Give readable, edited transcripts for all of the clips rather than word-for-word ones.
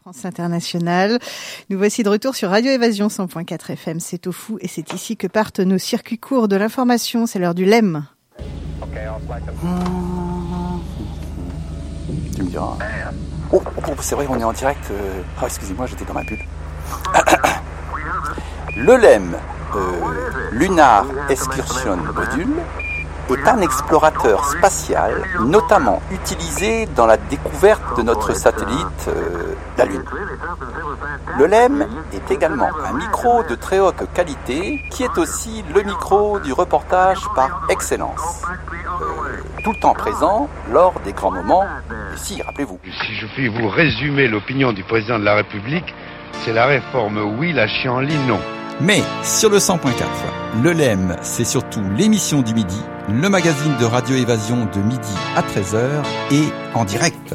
France Internationale. Nous voici de retour sur Radio Évasion 100.4 FM. C'est au fou et c'est ici que partent nos circuits courts de l'information. C'est l'heure du LEM. Tu me diras. Oh, c'est vrai, on est en direct. Excusez-moi, j'étais dans ma bulle. Le LEM, Lunar Excursion Module, est un explorateur spatial, notamment utilisé dans la découverte de notre satellite, la Lune. Le LEM est également un micro de très haute qualité, qui est aussi le micro du reportage par excellence. Tout le temps présent lors des grands moments, ici, rappelez-vous. Si je puis vous résumer l'opinion du président de la République, c'est la réforme oui, la chienlit non. Mais sur le 100.4, le LEM, c'est surtout l'émission du midi, le magazine de Radio Évasion de midi à 13h et en direct.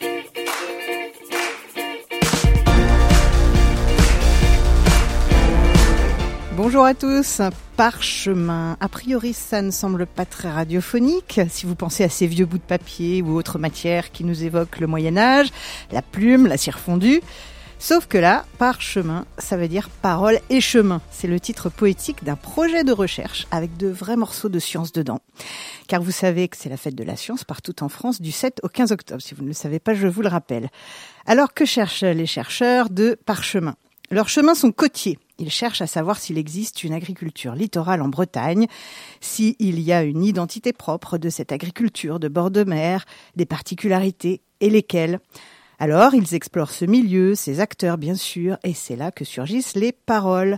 Bonjour à tous. Parchemin. A priori, ça ne semble pas très radiophonique. Si vous pensez à ces vieux bouts de papier ou autres matières qui nous évoquent le Moyen-Âge, la plume, la cire fondue. Sauf que là, parchemin, ça veut dire parole et chemin. C'est le titre poétique d'un projet de recherche avec de vrais morceaux de science dedans. Car vous savez que c'est la fête de la science partout en France du 7 au 15 octobre. Si vous ne le savez pas, je vous le rappelle. Alors que cherchent les chercheurs de parchemin ? Leurs chemins sont côtiers. Ils cherchent à savoir s'il existe une agriculture littorale en Bretagne, s'il y a une identité propre de cette agriculture de bord de mer, des particularités et lesquelles. Alors, ils explorent ce milieu, ses acteurs bien sûr, et c'est là que surgissent les paroles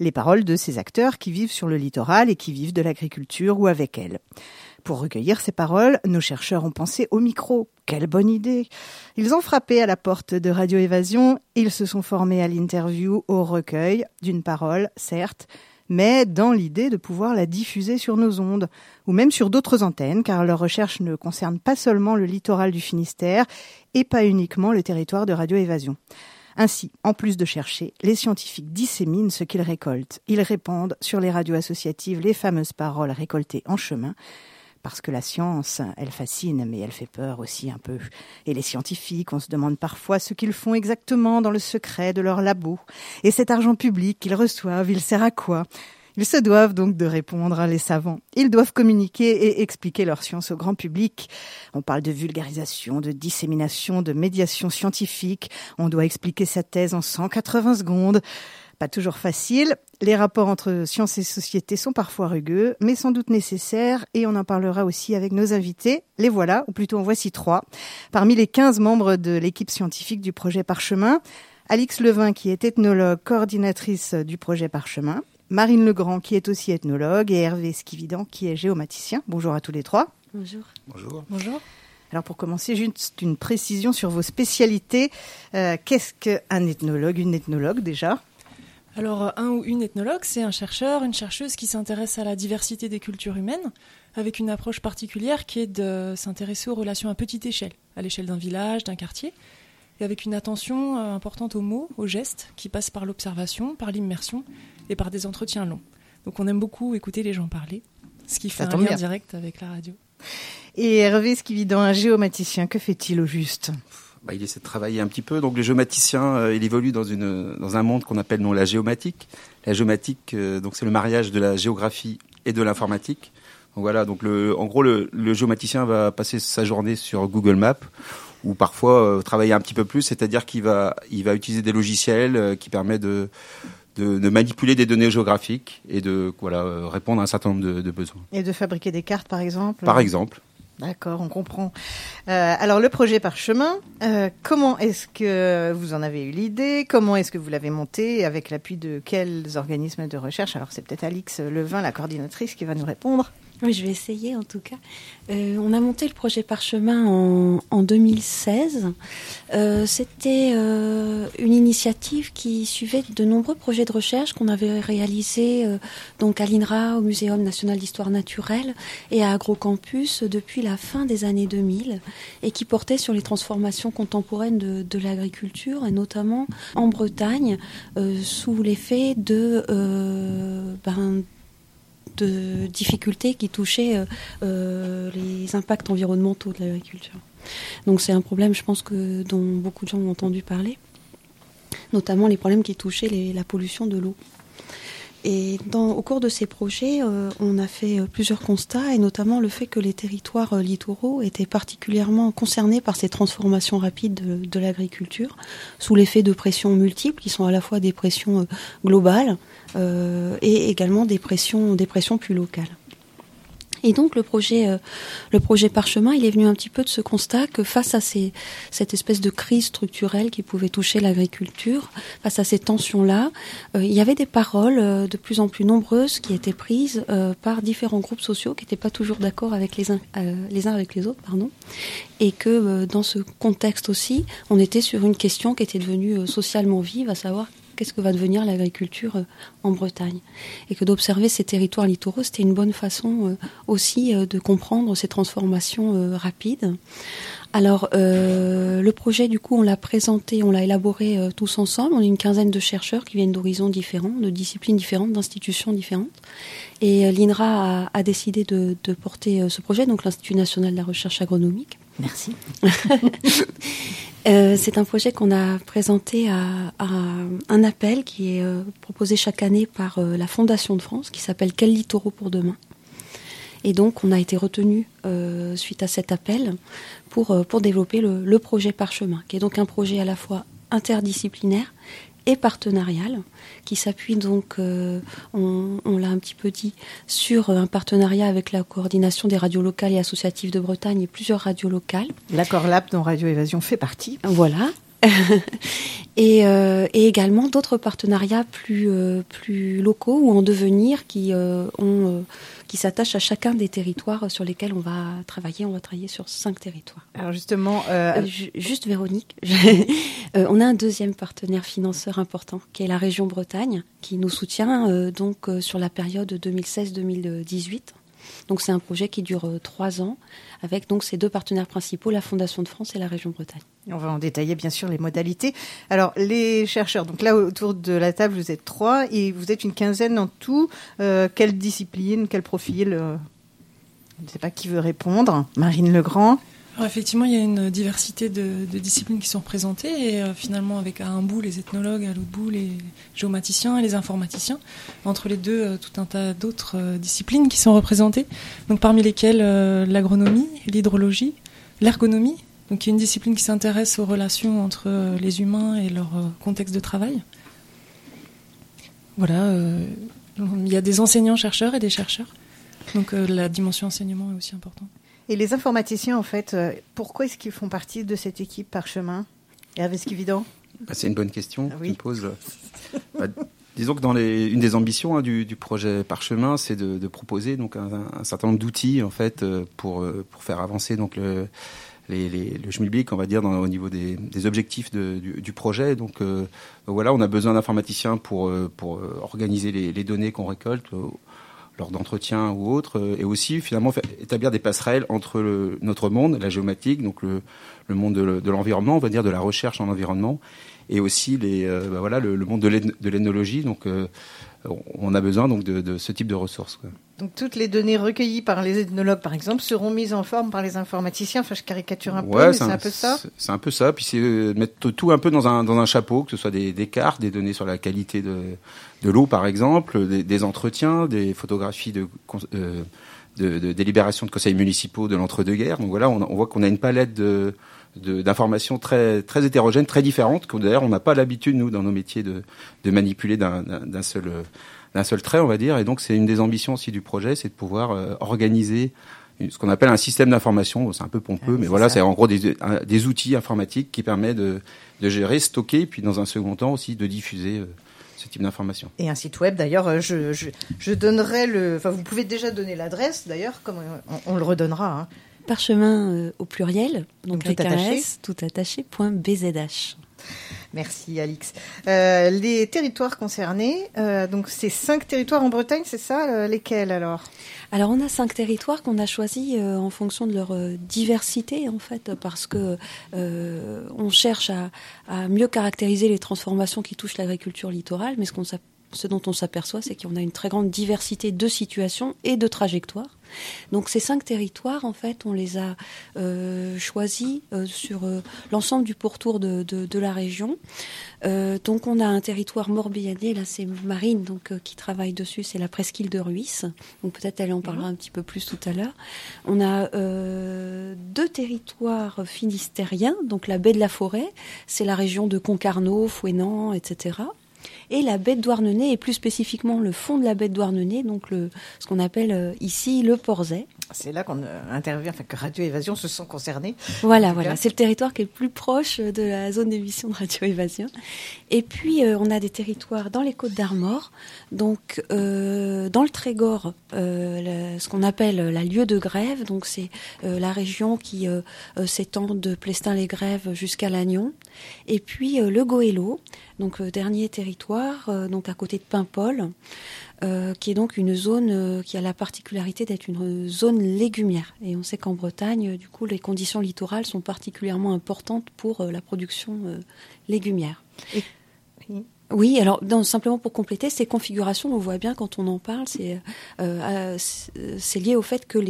de ces acteurs qui vivent sur le littoral et qui vivent de l'agriculture ou avec elle. Pour recueillir ces paroles, nos chercheurs ont pensé au micro. Quelle bonne idée! Ils ont frappé à la porte de Radio Évasion, ils se sont formés à l'interview, au recueil d'une parole, certes, mais dans l'idée de pouvoir la diffuser sur nos ondes, ou même sur d'autres antennes, car leurs recherches ne concernent pas seulement le littoral du Finistère, et pas uniquement le territoire de Radio Évasion. Ainsi, en plus de chercher, les scientifiques disséminent ce qu'ils récoltent. Ils répandent sur les radios associatives les fameuses paroles récoltées en chemin, parce que la science, elle fascine, mais elle fait peur aussi un peu. Et les scientifiques, on se demande parfois ce qu'ils font exactement dans le secret de leur labo. Et cet argent public qu'ils reçoivent, il sert à quoi ? Ils se doivent donc de répondre, les savants. Ils doivent communiquer et expliquer leur science au grand public. On parle de vulgarisation, de dissémination, de médiation scientifique. On doit expliquer sa thèse en 180 secondes. Pas toujours facile. Les rapports entre science et société sont parfois rugueux, mais sans doute nécessaires, et on en parlera aussi avec nos invités. Les voilà, ou plutôt en voici 3. Parmi les 15 membres de l'équipe scientifique du projet Parchemin, Alix Levin, qui est ethnologue, coordinatrice du projet Parchemin, Marine Legrand, qui est aussi ethnologue, et Hervé Skividan, qui est géomaticien. Bonjour à tous les 3. Bonjour. Bonjour. Bonjour. Alors pour commencer, juste une précision sur vos spécialités. Qu'est-ce qu'un ethnologue, une ethnologue déjà ? Alors, un ou une ethnologue, c'est un chercheur, une chercheuse qui s'intéresse à la diversité des cultures humaines, avec une approche particulière qui est de s'intéresser aux relations à petite échelle, à l'échelle d'un village, d'un quartier, et avec une attention importante aux mots, aux gestes, qui passent par l'observation, par l'immersion et par des entretiens longs. Donc on aime beaucoup écouter les gens parler, ce qui fait un lien direct avec la radio. Et Hervé Skividan, un géomaticien, que fait-il au juste ? Il essaie de travailler un petit peu. Donc le géomaticien, il évolue dans un monde qu'on appelle la géomatique. La géomatique, donc c'est le mariage de la géographie et de l'informatique. Donc voilà, donc en gros le géomaticien va passer sa journée sur Google Maps ou parfois travailler un petit peu plus, c'est-à-dire qu'il va utiliser des logiciels qui permettent de manipuler des données géographiques et de répondre à un certain nombre de besoins. Et de fabriquer des cartes par exemple ? Par exemple. D'accord, on comprend. Alors le projet Parchemin, comment est-ce que vous en avez eu l'idée ? Comment est-ce que vous l'avez monté ? Avec l'appui de quels organismes de recherche ? Alors c'est peut-être Alix Levin, la coordinatrice, qui va nous répondre. Oui, je vais essayer en tout cas. On a monté le projet Parchemin en 2016. C'était une initiative qui suivait de nombreux projets de recherche qu'on avait réalisés donc à l'INRA, au Muséum national d'histoire naturelle et à Agrocampus depuis la fin des années 2000 et qui portaient sur les transformations contemporaines de l'agriculture et notamment en Bretagne sous l'effet de difficultés qui touchaient les impacts environnementaux de l'agriculture. Donc c'est un problème, je pense, dont beaucoup de gens ont entendu parler. notamment les problèmes qui touchaient la pollution de l'eau. Et au cours de ces projets, on a fait plusieurs constats, et notamment le fait que les territoires littoraux étaient particulièrement concernés par ces transformations rapides de l'agriculture, sous l'effet de pressions multiples, qui sont à la fois des pressions globales et également des pressions plus locales. Et donc le projet Parchemin, il est venu un petit peu de ce constat que face à cette espèce de crise structurelle qui pouvait toucher l'agriculture, face à ces tensions-là, il y avait des paroles de plus en plus nombreuses qui étaient prises par différents groupes sociaux qui n'étaient pas toujours d'accord avec les uns avec les autres, et que dans ce contexte aussi, on était sur une question qui était devenue socialement vive, à savoir qu'est-ce que va devenir l'agriculture en Bretagne. Et que d'observer ces territoires littoraux, c'était une bonne façon aussi de comprendre ces transformations rapides. Alors, le projet, du coup, on l'a présenté, on l'a élaboré tous ensemble. On est une quinzaine de chercheurs qui viennent d'horizons différents, de disciplines différentes, d'institutions différentes. Et l'INRA a décidé de porter ce projet, donc l'Institut national de la recherche agronomique. Merci. C'est un projet qu'on a présenté à un appel qui est proposé chaque année par la Fondation de France, qui s'appelle « Quels littoraux pour demain ?» Et donc, on a été retenu suite à cet appel pour développer le projet Parchemin, qui est donc un projet à la fois interdisciplinaire et partenarial, qui s'appuie donc, on l'a un petit peu dit, sur un partenariat avec la coordination des radios locales et associatives de Bretagne et plusieurs radios locales. L'accord LAP dont Radio Évasion fait partie. Voilà. Et également d'autres partenariats plus locaux ou en devenir qui s'attachent à chacun des territoires sur lesquels on va travailler. On va travailler sur 5 territoires. Alors justement... Juste Véronique, on a un deuxième partenaire financeur important qui est la région Bretagne, qui nous soutient donc sur la période 2016-2018. Donc c'est un projet qui dure 3 ans avec donc ces 2 partenaires principaux, la Fondation de France et la région Bretagne. On va en détailler bien sûr les modalités. Alors les chercheurs, donc là autour de la table vous êtes 3 et vous êtes une quinzaine en tout. Quelle discipline, quel profil Je ne sais pas qui veut répondre. Marine Legrand. Alors effectivement, il y a une diversité de disciplines qui sont représentées et finalement avec à un bout les ethnologues, à l'autre bout les géomaticiens et les informaticiens. Entre les deux, tout un tas d'autres disciplines qui sont représentées. Donc parmi lesquelles l'agronomie, l'hydrologie, l'ergonomie, donc qui est une discipline qui s'intéresse aux relations entre les humains et leur contexte de travail. Voilà, il y a des enseignants-chercheurs et des chercheurs. Donc la dimension enseignement est aussi importante. Et les informaticiens, en fait, pourquoi est-ce qu'ils font partie de cette équipe Parchemin ? Hervé Skividant ? C'est une bonne question que tu me poses. Disons que une des ambitions du projet Parchemin, c'est de proposer donc un certain nombre d'outils en fait pour faire avancer donc le schmilblick, on va dire, au niveau des objectifs du projet. Donc voilà, on a besoin d'informaticiens pour organiser les données qu'on récolte lors d'entretiens ou autres, et aussi finalement établir des passerelles entre notre monde, la géomatique, donc le monde de l'environnement, on va dire de la recherche en environnement, et aussi le monde de l'ethnologie. Donc on a besoin donc de ce type de ressources, quoi. Donc toutes les données recueillies par les ethnologues, par exemple, seront mises en forme par les informaticiens. Enfin, je caricature un peu, mais c'est un peu ça. C'est un peu ça. Puis c'est mettre tout un peu dans un chapeau, que ce soit des cartes, des données sur la qualité de l'eau, par exemple, des entretiens, des photographies de délibérations de conseils municipaux de l'entre-deux-guerres. Donc voilà, on voit qu'on a une palette d'informations très très hétérogènes, très différentes, que d'ailleurs on n'a pas l'habitude nous dans nos métiers de manipuler d'un seul trait, on va dire. Et donc c'est une des ambitions aussi du projet, c'est de pouvoir organiser ce qu'on appelle un système d'information. C'est un peu pompeux, mais voilà, c'est en gros des outils informatiques qui permettent de gérer, stocker, puis dans un second temps aussi de diffuser ce type d'information. Et un site web, d'ailleurs, je donnerai vous pouvez déjà donner l'adresse, d'ailleurs, comme on le redonnera, hein. Parchemin au pluriel, donc avec tout attaché, .bzh. Merci Alix. Les territoires concernés, donc c'est 5 territoires en Bretagne, c'est ça, lesquels alors ? Alors on a 5 territoires qu'on a choisis en fonction de leur diversité en fait, parce que on cherche à mieux caractériser les transformations qui touchent l'agriculture littorale, mais ce dont on s'aperçoit, c'est qu'on a une très grande diversité de situations et de trajectoires. Donc ces 5 territoires, en fait, on les a choisis sur l'ensemble du pourtour de la région. Donc on a un territoire morbihanais, là c'est Marine qui travaille dessus, c'est la presqu'île de Rhuys. Donc peut-être elle en parlera un petit peu plus tout à l'heure. On a 2 territoires finistériens, donc la baie de la Forêt, c'est la région de Concarneau, Fouesnant, etc. Et la baie de Douarnenez, et plus spécifiquement le fond de la baie de Douarnenez, donc ce qu'on appelle ici le Porzay. C'est là qu'on intervient, que Radio Évasion se sent concernée. Voilà, c'est le territoire qui est le plus proche de la zone d'émission de Radio Évasion. Et puis on a des territoires dans les Côtes d'Armor, donc dans le Trégor, ce qu'on appelle la Lieue de Grève, donc c'est la région qui s'étend de Plestin-les-Grèves jusqu'à Lannion. Et puis le Goëlo, donc dernier territoire, donc à côté de Paimpol, qui est donc une zone qui a la particularité d'être une zone légumière. Et on sait qu'en Bretagne, du coup, les conditions littorales sont particulièrement importantes pour la production légumière. Oui, alors simplement pour compléter, ces configurations, on voit bien quand on en parle, c'est lié au fait que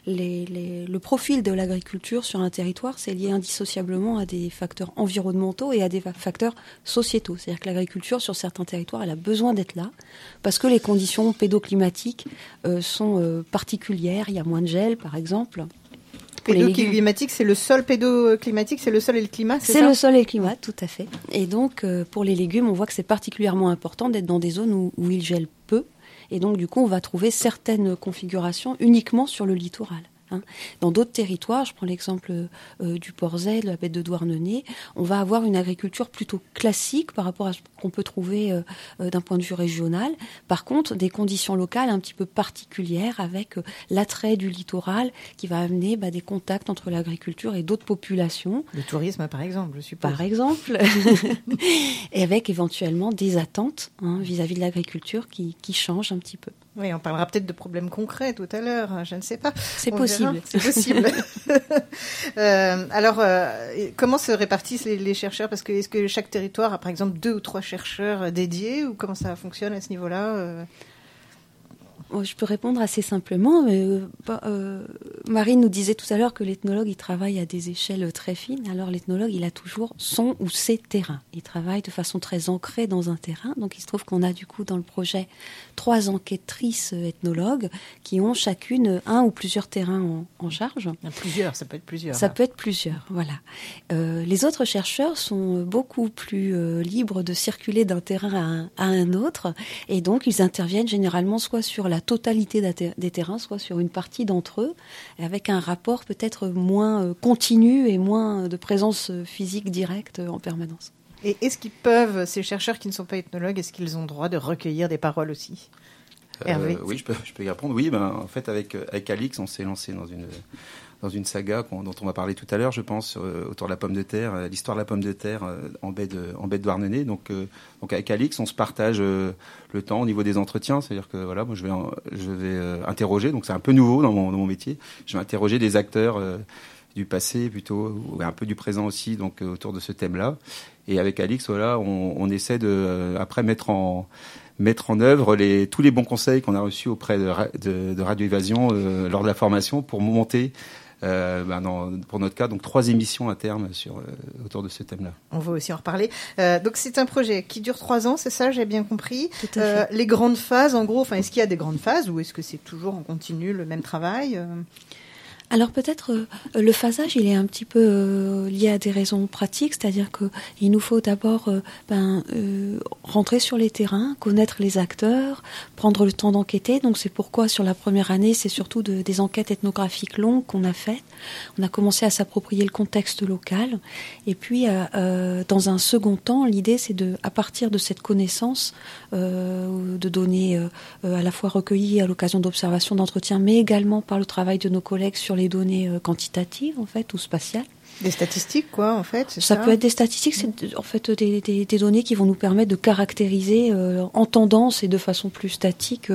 le profil de l'agriculture sur un territoire, c'est lié indissociablement à des facteurs environnementaux et à des facteurs sociétaux. C'est-à-dire que l'agriculture, sur certains territoires, elle a besoin d'être là, parce que les conditions pédoclimatiques sont particulières. Il y a moins de gel, par exemple. Pédoclimatique, c'est le sol pédoclimatique, c'est le sol et le climat, c'est ça ? C'est le sol et le climat, tout à fait. Et donc, pour les légumes, on voit que c'est particulièrement important d'être dans des zones où il gèle peu. Et donc, du coup, on va trouver certaines configurations uniquement sur le littoral. Dans d'autres territoires, je prends l'exemple du Porzay, de la baie de Douarnenez, on va avoir une agriculture plutôt classique par rapport à ce qu'on peut trouver d'un point de vue régional. Par contre, des conditions locales un petit peu particulières avec l'attrait du littoral qui va amener des contacts entre l'agriculture et d'autres populations. Le tourisme, par exemple, je suppose. Par exemple. Et avec éventuellement des attentes vis-à-vis de l'agriculture qui changent un petit peu. Oui, on parlera peut-être de problèmes concrets tout à l'heure, je ne sais pas. C'est possible. C'est possible. Alors, comment se répartissent les chercheurs ? Parce que est-ce que chaque territoire a, par exemple, 2 ou 3 chercheurs dédiés, ou comment ça fonctionne à ce niveau-là ? Je peux répondre assez simplement. Marine nous disait tout à l'heure que l'ethnologue, il travaille à des échelles très fines. Alors l'ethnologue, il a toujours son ou ses terrains. Il travaille de façon très ancrée dans un terrain. Donc il se trouve qu'on a du coup dans le projet 3 enquêtrices ethnologues qui ont chacune un ou plusieurs terrains en charge. Plusieurs, ça peut être plusieurs. Ça peut être plusieurs, voilà. Les autres chercheurs sont beaucoup plus libres de circuler d'un terrain à un autre. Et donc ils interviennent généralement soit sur la totalité des terrains, soit sur une partie d'entre eux, avec un rapport peut-être moins continu et moins de présence physique directe en permanence. Et est-ce qu'ils peuvent, ces chercheurs qui ne sont pas ethnologues, est-ce qu'ils ont le droit de recueillir des paroles aussi ? Hervé ? Oui, je peux y répondre. Oui, en fait, avec Alix, on s'est lancé dans une saga dont on va parler tout à l'heure, je pense, autour de la pomme de terre, l'histoire de la pomme de terre en baie de Douarnenez. Donc avec Alix, on se partage le temps au niveau des entretiens. C'est-à-dire que voilà, moi je vais interroger. Donc c'est un peu nouveau dans mon métier. Je vais interroger des acteurs du passé plutôt, ou un peu du présent aussi, donc autour de ce thème-là. Et avec Alix, voilà, on essaie de après mettre en œuvre tous les bons conseils qu'on a reçus auprès de Radio Évasion lors de la formation pour monter, pour notre cas, donc 3 émissions à terme autour de ce thème-là. On va aussi en reparler. Donc c'est un projet qui dure 3 ans, c'est ça, j'ai bien compris. Tout à fait. Les grandes phases, en gros, est-ce qu'il y a des grandes phases ou est-ce que c'est toujours en continu le même travail ? Alors peut-être le phasage, il est un petit peu lié à des raisons pratiques, c'est-à-dire que il nous faut d'abord rentrer sur les terrains, connaître les acteurs, prendre le temps d'enquêter. Donc c'est pourquoi sur la première année, c'est surtout des enquêtes ethnographiques longues qu'on a faites. On a commencé à s'approprier le contexte local. Et puis dans un second temps, l'idée c'est à partir de cette connaissance de données à la fois recueillies à l'occasion d'observations, d'entretiens, mais également par le travail de nos collègues sur les données quantitatives en fait ou spatiales, Des statistiques, quoi, en fait. C'est ça peut être des statistiques, c'est en fait des données qui vont nous permettre de caractériser en tendance et de façon plus statique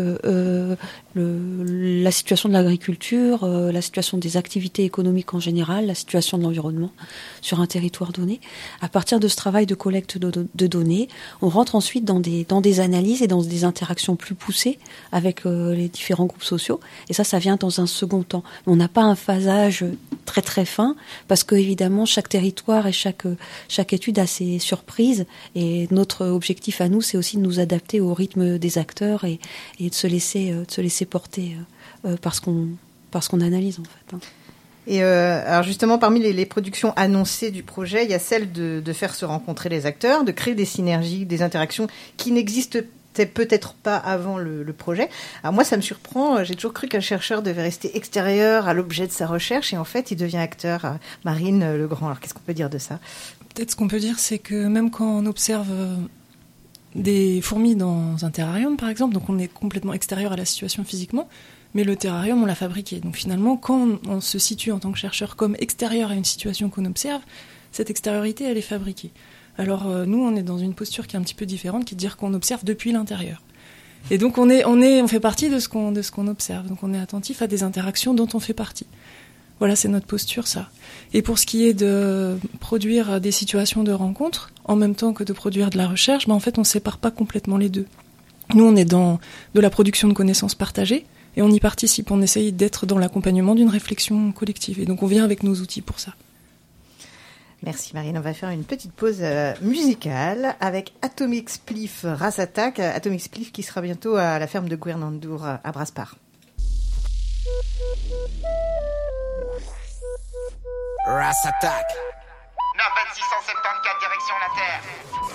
la situation de l'agriculture, la situation des activités économiques en général, la situation de l'environnement sur un territoire donné. À partir de ce travail de collecte de données, on rentre ensuite dans des analyses et dans des interactions plus poussées avec les différents groupes sociaux. Et ça vient dans un second temps. On n'a pas un phasage très très fin parce que évidemment chaque territoire et chaque étude a ses surprises. Et notre objectif à nous, c'est aussi de nous adapter au rythme des acteurs et de se laisser porter par ce qu'on analyse en fait. Et alors justement, parmi les productions annoncées du projet, il y a celle de faire se rencontrer les acteurs, de créer des synergies, des interactions qui n'existaient peut-être pas avant le projet. Alors moi, ça me surprend. J'ai toujours cru qu'un chercheur devait rester extérieur à l'objet de sa recherche, et en fait, il devient acteur. Marine Legrand, alors qu'est-ce qu'on peut dire de ça ? Peut-être ce qu'on peut dire, c'est que même quand on observe des fourmis dans un terrarium, par exemple, donc on est complètement extérieur à la situation physiquement, mais le terrarium, on l'a fabriqué. Donc finalement, quand on se situe en tant que chercheur comme extérieur à une situation qu'on observe, cette extériorité, elle est fabriquée. Alors nous, on est dans une posture qui est un petit peu différente, qui est de dire qu'on observe depuis l'intérieur. Et donc on fait partie de ce qu'on observe. Donc on est attentif à des interactions dont on fait partie. Voilà, c'est notre posture, ça. Et pour ce qui est de produire des situations de rencontre, en même temps que de produire de la recherche, en fait, on ne sépare pas complètement les deux. Nous, on est dans de la production de connaissances partagées, et on y participe. On essaye d'être dans l'accompagnement d'une réflexion collective. Et donc on vient avec nos outils pour ça. Merci Marine, on va faire une petite pause musicale avec Atomic Spliff Ras Attack. Atomic Spliff qui sera bientôt à la ferme de Guernandour à Brasparts. Ras Attack. 92674 direction la Terre.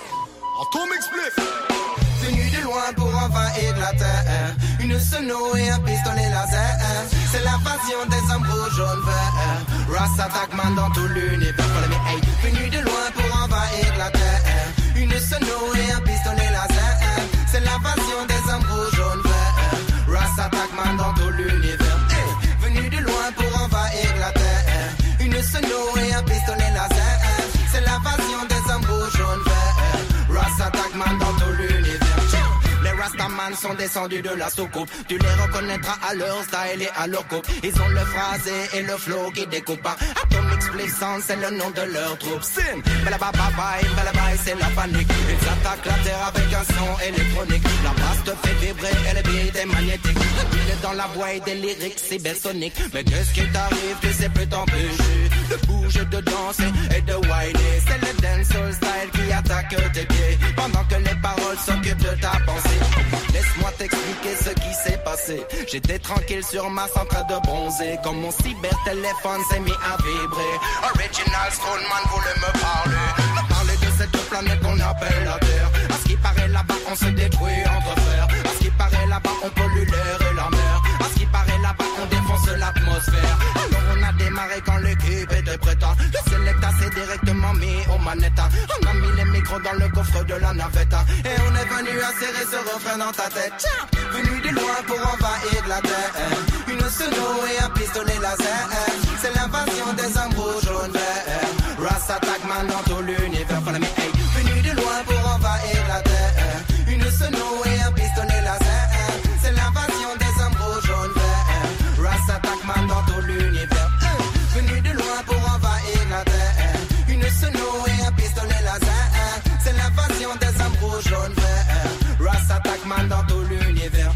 Atomic Spliff. Venu de loin pour envahir la Terre. Une sono et un pistolet laser. C'est l'invasion des embrouilles jaunes verts. Ras Attack man dans tout l'univers. Hey. Venu de loin pour envahir la Terre. Une sono et un pistolet laser. C'est l'invasion des embrouilles jaunes verts. Ras Attack man dans tout l'univers. Hey. Venu de loin pour envahir la Terre. Une sono et un pistolet laser. C'est l'invasion des embrouilles jaunes verts. Ras Attack man dans tout l'univers. Les Rastaman sont descendus de la soucoupe. Tu les reconnaîtras à leur style et à leur coupe. Ils ont le phrasé et le flow qui découpe. Atomic Spliff Sound, c'est le nom de leur troupe. Sin, balabababaï, c'est la panique. Ils attaquent la terre avec un son électronique. La basse te fait vibrer et le beat est magnétique. Il est dans la voix et des lyrics cybersoniques. Mais qu'est-ce qui t'arrive, tu sais plus t'empêcher de bouger, de danser et de whiner. C'est le dancehall style qui attaque tes pieds pendant que les paroles s'occupent de ta pensée. Laisse-moi t'expliquer ce qui s'est passé. J'étais tranquille sur Mars en train de bronzer. Quand mon cyber-téléphone s'est mis à vibrer. Original Stoneman voulait me parler de cette planète qu'on appelle la Terre. À ce qui paraît là-bas on se détruit entre frères. À ce qui paraît là-bas on pollue l'air et la mer. À ce qui paraît là-bas on défonce l'atmosphère. Alors on a démarré quand l'équipe était prête. Le Selecta s'est directement mis aux manettes. On a mis les micros dans le coffre de la navette. Et on est venu à serrer ce refrain dans ta tête. Venu de loin pour envahir la terre. Une sono et un pistolet laser. C'est l'invasion des embrouilles jaunes verts. Ras Attack man dans tout l'univers. Hey. Venu de loin pour envahir la terre. Une sono et un pistolet laser. C'est l'invasion des embrouilles jaunes verts. Ras Attack man dans tout l'univers. Venu de loin pour envahir la terre. Une sono et un pistolet laser. C'est l'invasion des embrouilles jaunes verts. Ras Attack man dans tout l'univers.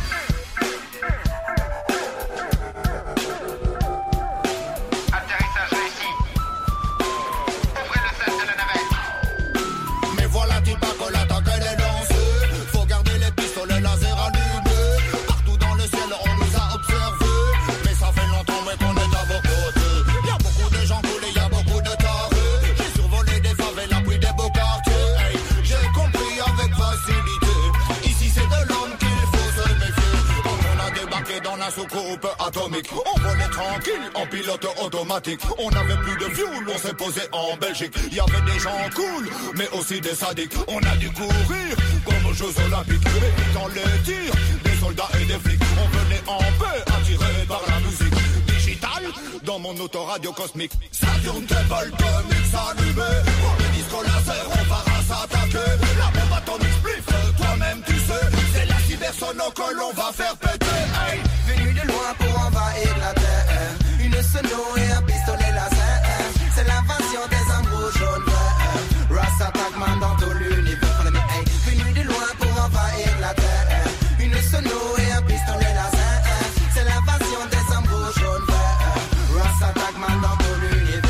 Atterrissage réussi. Ouvrez le sel de la navette. Mais voilà tu pas que l'attaque elle est lancée. Faut garder les pistolets laser allumés. Partout dans le ciel on nous a observés. Mais ça fait longtemps mais qu'on est à vos côtés. Y'a beaucoup de gens coulés, y'a beaucoup de tarés. J'ai survolé des favelas puis des beaux quartiers. Hey, j'ai compris avec facilité. Ici c'est de l'homme qu'il faut se méfier. Quand on a débarqué dans la soucoupe atomique, on volait tranquille en pilote automatique. On avait plus de fuel, on s'est posé en Belgique. Il y avait des gens cool, mais aussi des sadiques. On a dû courir comme aux Jeux Olympiques. Et dans les tirs, des soldats et des flics. On venait en paix, attirés par la musique. vital. Dans mon autoradio cosmique, ça tourne des vols de mix allumés. Pour le disco laser, on va s'attaquer. La bombe atomique spliff, toi-même tu sais. C'est la cybersono que l'on va faire péter. Hey, venu de loin pour envahir la terre. Une sono et un pistolet laser. C'est l'invasion des embrouilles jaunes verts. Ras attaque man dans tout l'univers. Follow me, hey, venu de loin pour envahir la terre. Une sono et un pistolet laser. C'est l'invasion des embrouilles jaunes verts. Ras attaque man dans tout l'univers.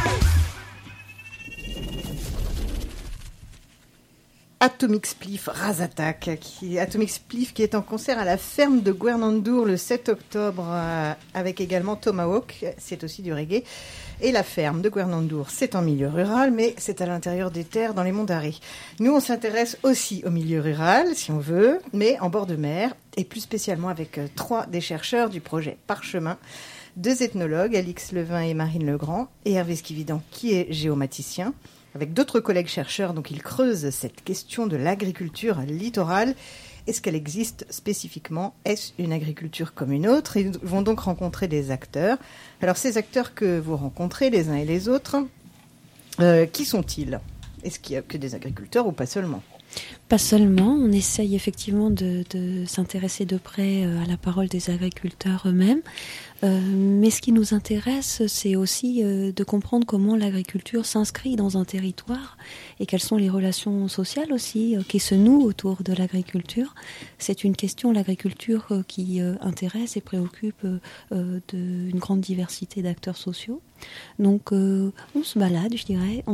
Atomic Spliff, Ras Attack, Atomic Spliff qui est en concert à la ferme de Guernandour le 7 octobre avec également Tomahawk, c'est aussi du reggae. Et la ferme de Guernandour, c'est en milieu rural, mais c'est à l'intérieur des terres dans les monts d'Arrée. Nous, on s'intéresse aussi au milieu rural, si on veut, mais en bord de mer, et plus spécialement avec 3 des chercheurs du projet Parchemin, 2 ethnologues, Alix Levin et Marine Legrand, et Hervé Skividan, qui est géomaticien. Avec d'autres collègues chercheurs, donc ils creusent cette question de l'agriculture littorale. Est-ce qu'elle existe spécifiquement? Est-ce une agriculture comme une autre? Ils vont donc rencontrer des acteurs. Alors ces acteurs que vous rencontrez les uns et les autres, qui sont-ils? Est-ce qu'il n'y a que des agriculteurs ou pas seulement? Pas seulement, on essaye effectivement de s'intéresser de près à la parole des agriculteurs eux-mêmes. Mais ce qui nous intéresse, c'est aussi de comprendre comment l'agriculture s'inscrit dans un territoire et quelles sont les relations sociales aussi qui se nouent autour de l'agriculture. C'est une question, l'agriculture, qui intéresse et préoccupe une grande diversité d'acteurs sociaux. Donc on se balade, je dirais,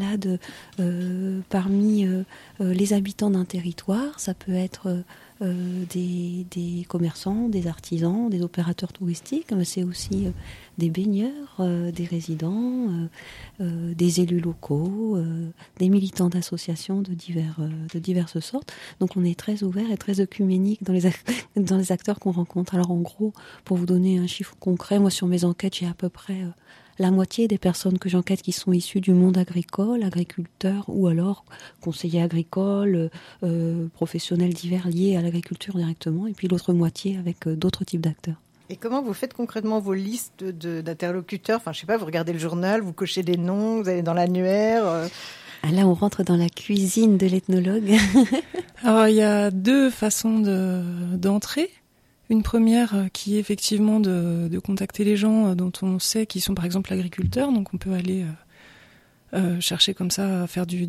parmi les habitants d'un territoire. Ça peut être des commerçants, des artisans, des opérateurs touristiques, mais c'est aussi des baigneurs, des résidents, des élus locaux, des militants d'associations de diverses sortes. Donc on est très ouvert et très œcuménique dans les acteurs qu'on rencontre. Alors en gros, pour vous donner un chiffre concret, moi sur mes enquêtes, j'ai à peu près la moitié des personnes que j'enquête qui sont issues du monde agricole, agriculteurs ou alors conseillers agricoles, professionnels divers liés à l'agriculture directement, et puis l'autre moitié avec d'autres types d'acteurs. Et comment vous faites concrètement vos listes d'interlocuteurs? Enfin, je sais pas, vous regardez le journal, vous cochez des noms, vous allez dans l'annuaire Ah là, on rentre dans la cuisine de l'ethnologue. Alors, il y a 2 façons d'entrer. Une première qui est effectivement de contacter les gens dont on sait qu'ils sont par exemple agriculteurs, donc on peut aller chercher comme ça à faire du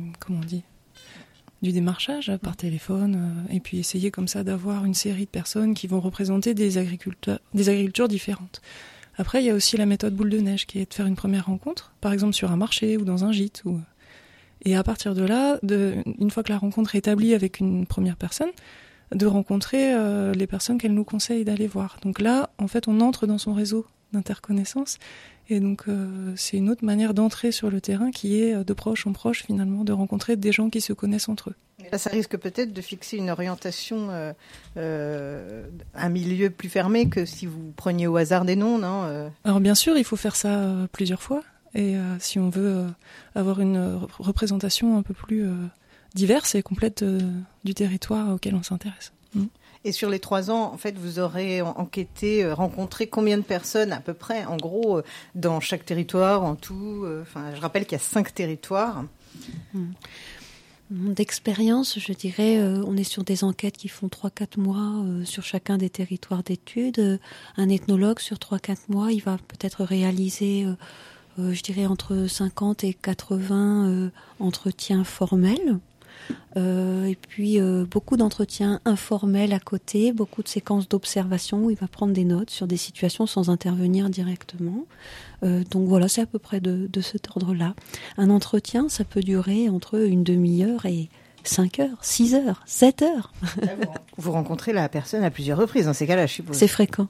démarchage par téléphone, et puis essayer comme ça d'avoir une série de personnes qui vont représenter des agricultures différentes. Après, il y a aussi la méthode boule de neige, qui est de faire une première rencontre, par exemple sur un marché ou dans un gîte. Et à partir de là, une fois que la rencontre est établie avec une première personne, de rencontrer les personnes qu'elle nous conseille d'aller voir. Donc là, en fait, on entre dans son réseau d'interconnaissance, et donc c'est une autre manière d'entrer sur le terrain qui est de proche en proche, finalement, de rencontrer des gens qui se connaissent entre eux. Et là, ça risque peut-être de fixer une orientation, un milieu plus fermé que si vous preniez au hasard des noms, non Alors bien sûr, il faut faire ça plusieurs fois, et si on veut avoir une représentation un peu plus diverse et complète du territoire auquel on s'intéresse. Et sur les 3 ans, en fait, vous aurez enquêté, rencontré combien de personnes à peu près, en gros, dans chaque territoire, en tout je rappelle qu'il y a 5 territoires. D'expérience, je dirais, on est sur des enquêtes qui font 3-4 mois sur chacun des territoires d'études. Un ethnologue, sur 3-4 mois, il va peut-être réaliser, je dirais, entre 50 et 80 entretiens formels. Et puis beaucoup d'entretiens informels à côté, beaucoup de séquences d'observation où il va prendre des notes sur des situations sans intervenir directement. Donc voilà, c'est à peu près de cet ordre-là. Un entretien, ça peut durer entre une demi-heure et 5 heures, 6 heures, 7 heures. Vous rencontrez la personne à plusieurs reprises dans ces cas-là, je suppose. C'est fréquent.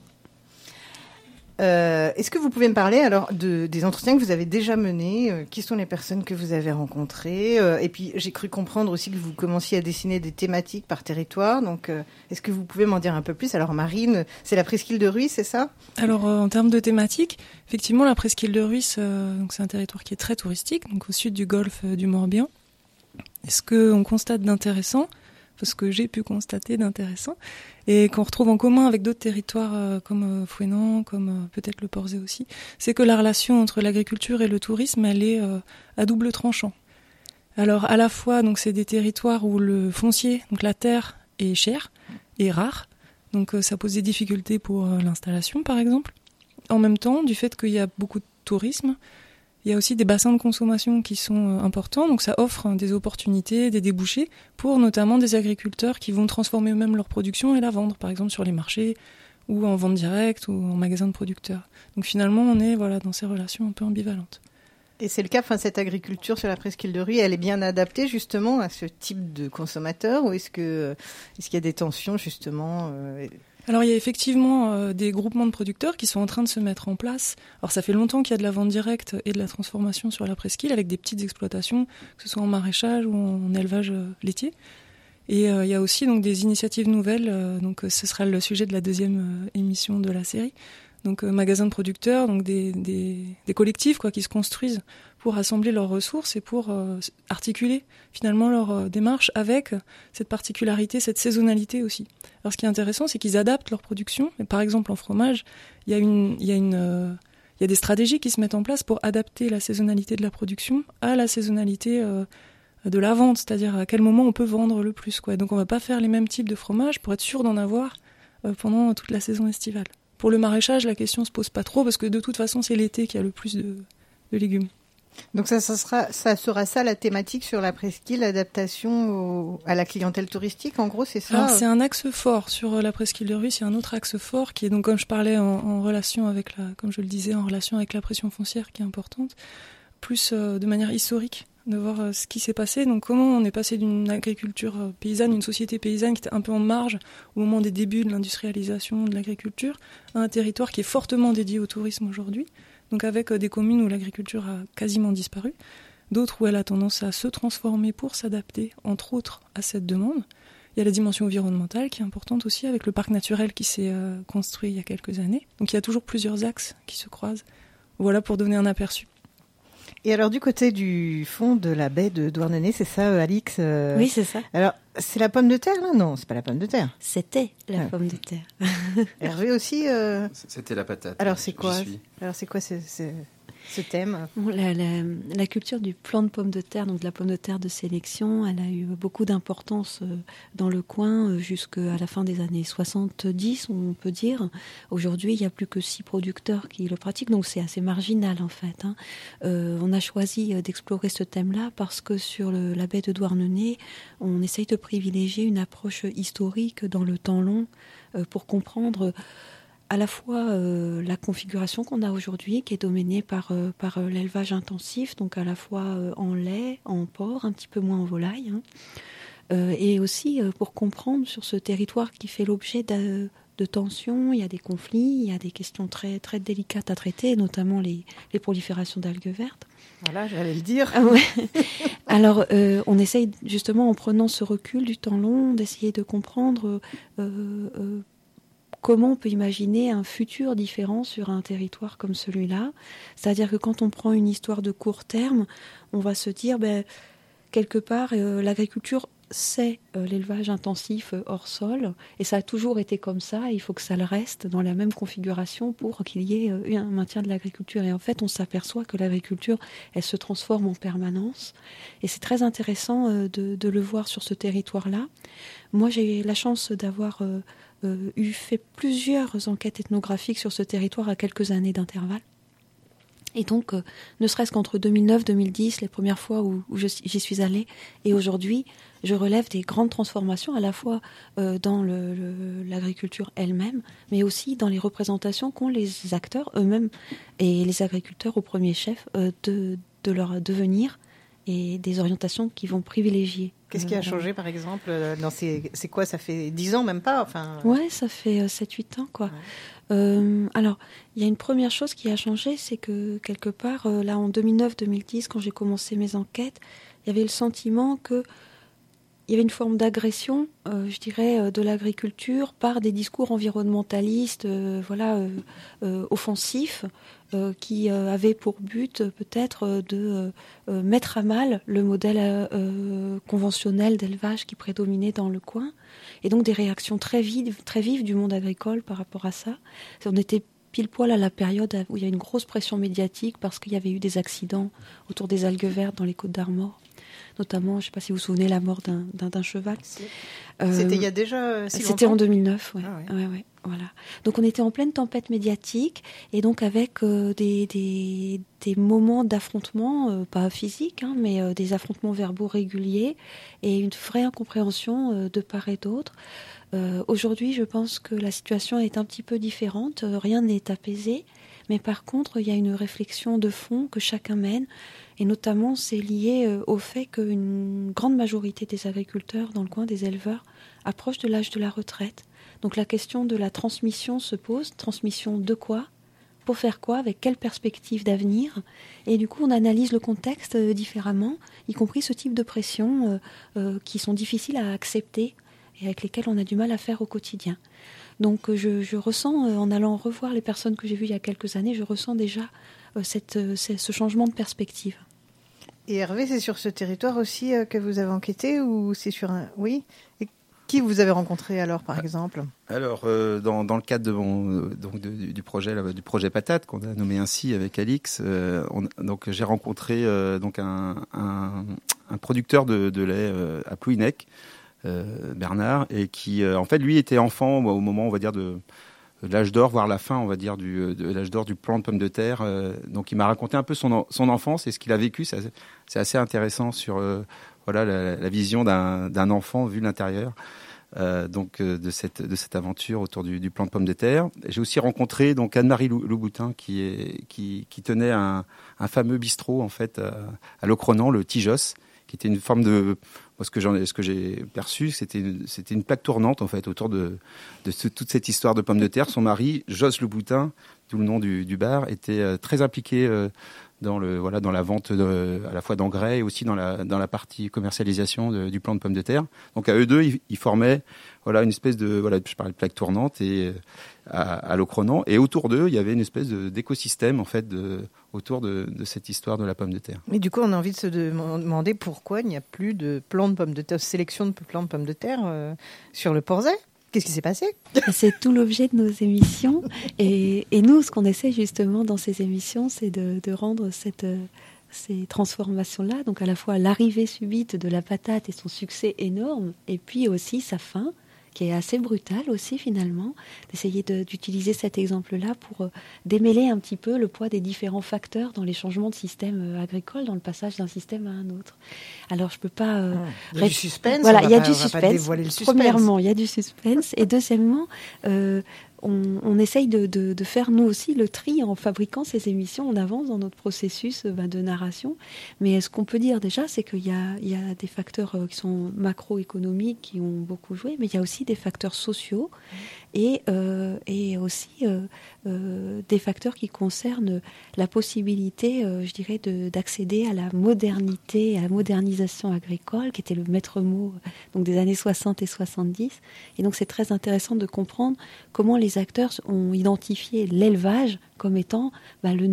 Est-ce que vous pouvez me parler alors des entretiens que vous avez déjà menés? Qui sont les personnes que vous avez rencontrées? Et puis j'ai cru comprendre aussi que vous commenciez à dessiner des thématiques par territoire. Donc est-ce que vous pouvez m'en dire un peu plus? Alors Marine, c'est la presqu'île de Rhuys, c'est ça? Alors en termes de thématiques, effectivement la presqu'île de Rhuys, donc c'est un territoire qui est très touristique, donc au sud du golfe du Morbihan. Et ce qu'on constate d'intéressant, ce que j'ai pu constater d'intéressant, et qu'on retrouve en commun avec d'autres territoires comme Fouesnant, comme peut-être le Porzay aussi, c'est que la relation entre l'agriculture et le tourisme, elle est à double tranchant. Alors à la fois, donc c'est des territoires où le foncier, donc la terre, est cher et rare, donc ça pose des difficultés pour l'installation par exemple. En même temps, du fait qu'il y a beaucoup de tourisme, il y a aussi des bassins de consommation qui sont importants, donc ça offre des opportunités, des débouchés pour notamment des agriculteurs qui vont transformer eux-mêmes leur production et la vendre, par exemple sur les marchés ou en vente directe ou en magasin de producteurs. Donc finalement, on est dans ces relations un peu ambivalentes. Et c'est le cas, cette agriculture sur la presqu'île de Rhuys, elle est bien adaptée justement à ce type de consommateur, ou est-ce qu'il y a des tensions justement Alors il y a effectivement des groupements de producteurs qui sont en train de se mettre en place. Alors ça fait longtemps qu'il y a de la vente directe et de la transformation sur la presqu'île avec des petites exploitations, que ce soit en maraîchage ou en élevage laitier. Et il y a aussi donc des initiatives nouvelles, donc ce sera le sujet de la deuxième émission de la série. Donc magasins de producteurs, donc des collectifs qui se construisent pour assembler leurs ressources et pour articuler finalement leur démarche avec cette particularité, cette saisonnalité aussi. Alors ce qui est intéressant, c'est qu'ils adaptent leur production. Et par exemple en fromage, il y a des stratégies qui se mettent en place pour adapter la saisonnalité de la production à la saisonnalité de la vente, c'est-à-dire à quel moment on peut vendre le plus. Donc on ne va pas faire les mêmes types de fromages pour être sûr d'en avoir pendant toute la saison estivale. Pour le maraîchage, la question se pose pas trop parce que de toute façon, c'est l'été qu'il y a le plus de légumes. Donc ça sera ça la thématique sur la presqu'île, l'adaptation à la clientèle touristique, en gros, c'est ça. Alors c'est un axe fort sur la presqu'île de Rhuys, c'est un autre axe fort qui est donc, comme je parlais, en relation avec comme je le disais, en relation avec la pression foncière qui est importante, plus de manière historique, de voir ce qui s'est passé. Donc comment on est passé d'une agriculture paysanne, une société paysanne qui était un peu en marge au moment des débuts de l'industrialisation de l'agriculture, à un territoire qui est fortement dédié au tourisme aujourd'hui, donc avec des communes où l'agriculture a quasiment disparu, d'autres où elle a tendance à se transformer pour s'adapter, entre autres, à cette demande. Il y a la dimension environnementale qui est importante aussi, avec le parc naturel qui s'est construit il y a quelques années. Donc il y a toujours plusieurs axes qui se croisent. Voilà pour donner un aperçu. Et alors du côté du fond de la baie de Douarnenez, c'est ça, Alix Oui, c'est ça. Alors, c'est la pomme de terre, là ? Non, c'est pas la pomme de terre. C'était la pomme de terre. Hervé aussi C'était la patate. Alors c'est quoi ce thème ? La culture du plant de pomme de terre, donc de la pomme de terre de sélection, elle a eu beaucoup d'importance dans le coin jusqu'à la fin des années 70, on peut dire. Aujourd'hui, il n'y a plus que 6 producteurs qui le pratiquent, donc c'est assez marginal en fait. On a choisi d'explorer ce thème-là parce que sur la baie de Douarnenez, on essaye de privilégier une approche historique dans le temps long pour comprendre à la fois la configuration qu'on a aujourd'hui, qui est dominée par l'élevage intensif, donc à la fois en lait, en porc, un petit peu moins en volaille, et aussi pour comprendre sur ce territoire qui fait l'objet de tensions, il y a des conflits, il y a des questions très, très délicates à traiter, notamment les proliférations d'algues vertes. Voilà, j'allais le dire. Ouais. Alors, on essaye justement, en prenant ce recul du temps long, d'essayer de comprendre comment on peut imaginer un futur différent sur un territoire comme celui-là. C'est-à-dire que quand on prend une histoire de court terme, on va se dire, quelque part, l'agriculture, c'est l'élevage intensif hors sol, et ça a toujours été comme ça, il faut que ça le reste dans la même configuration pour qu'il y ait un maintien de l'agriculture. Et en fait, on s'aperçoit que l'agriculture, elle se transforme en permanence, et c'est très intéressant de le voir sur ce territoire-là. Moi, j'ai eu la chance d'avoir fait plusieurs enquêtes ethnographiques sur ce territoire à quelques années d'intervalle. Et donc, ne serait-ce qu'entre 2009-2010, les premières fois où j'y suis allée, et aujourd'hui, je relève des grandes transformations, à la fois dans l'agriculture elle-même, mais aussi dans les représentations qu'ont les acteurs eux-mêmes et les agriculteurs au premier chef de leur devenir et des orientations qu'ils vont privilégier. Qu'est-ce qui a changé, par exemple c'est quoi, ça fait 10 ans, même pas Ouais, ça fait 7-8 ans, quoi. Ouais. Alors, il y a une première chose qui a changé, c'est que, quelque part, là, en 2009-2010, quand j'ai commencé mes enquêtes, il y avait le sentiment que il y avait une forme d'agression, je dirais, de l'agriculture par des discours environnementalistes, offensifs, qui avaient pour but peut-être de mettre à mal le modèle conventionnel d'élevage qui prédominait dans le coin, et donc des réactions très vives du monde agricole par rapport à ça. On était pile poil à la période où il y a une grosse pression médiatique parce qu'il y avait eu des accidents autour des algues vertes dans les Côtes-d'Armor. Notamment, je ne sais pas si vous vous souvenez, la mort d'un cheval. C'était il y a déjà si longtemps. C'était en 2009, ouais. Ah ouais. Voilà. Donc on était en pleine tempête médiatique et donc avec des moments d'affrontement, pas physiques, mais des affrontements verbaux réguliers et une vraie incompréhension de part et d'autre. Aujourd'hui, je pense que la situation est un petit peu différente, rien n'est apaisé, mais par contre, il y a une réflexion de fond que chacun mène. Et notamment, c'est lié au fait qu'une grande majorité des agriculteurs dans le coin, des éleveurs, approchent de l'âge de la retraite. Donc la question de la transmission se pose. Transmission de quoi ? Pour faire quoi ? Avec quelle perspective d'avenir ? Et du coup, on analyse le contexte différemment, y compris ce type de pressions qui sont difficiles à accepter et avec lesquelles on a du mal à faire au quotidien. Donc je ressens, en allant revoir les personnes que j'ai vues il y a quelques années, je ressens déjà ce changement de perspective. Et Hervé, c'est sur ce territoire aussi que vous avez enquêté ou c'est sur un... Oui. Et qui vous avez rencontré alors, par exemple ? Alors, dans le cadre du projet Patate, qu'on a nommé ainsi avec Alix, donc j'ai rencontré donc un producteur de lait à Plouhinec, Bernard, et qui en fait lui était enfant au moment, on va dire, de l'âge d'or, voire la fin, on va dire, de l'âge d'or du plant de pommes de terre. Donc il m'a raconté un peu son enfance et ce qu'il a vécu. C'est assez intéressant sur la vision d'un enfant vu de l'intérieur. De cette aventure autour du plant de pommes de terre. J'ai aussi rencontré donc Anne-Marie Louboutin qui tenait un fameux bistrot en fait à Locronan, le Tijos, qui était une forme de... Ce que j'ai perçu, c'était une plaque tournante en fait autour de toute cette histoire de pommes de terre. Son mari, Jos Louboutin, d'où le nom du bar, était très impliqué dans la vente à la fois d'engrais et aussi dans la partie commercialisation du plant de pommes de terre. Donc à eux deux, ils formaient une espèce de je parlais de plaque tournante et à Locronan, et autour d'eux, il y avait une espèce d'écosystème en fait autour de cette histoire de la pomme de terre. Mais du coup, on a envie de se demander pourquoi il n'y a plus de plants de pommes de terre, sélection de plants de pommes de terre sur le Porzay. Qu'est-ce qui s'est passé ? C'est tout l'objet de nos émissions. Et nous, ce qu'on essaie justement dans ces émissions, c'est de rendre ces transformations-là, donc à la fois l'arrivée subite de la patate et son succès énorme, et puis aussi sa fin, qui est assez brutale aussi finalement, d'essayer d'utiliser cet exemple-là pour démêler un petit peu le poids des différents facteurs dans les changements de système agricole, dans le passage d'un système à un autre. Alors je peux pas... il y a du suspense. Voilà, il y a du suspense. On va pas dévoiler le suspense. Premièrement, il y a du suspense. Et deuxièmement... on essaye de faire nous aussi le tri en fabriquant ces émissions. On avance dans notre processus de narration. Mais ce qu'on peut dire déjà, c'est qu'il y a des facteurs qui sont macroéconomiques qui ont beaucoup joué, mais il y a aussi des facteurs sociaux et aussi des facteurs qui concernent la possibilité, je dirais, d'accéder à la modernité, à la modernisation agricole, qui était le maître mot donc des années 60 et 70. Et donc c'est très intéressant de comprendre comment les acteurs ont identifié l'élevage comme étant le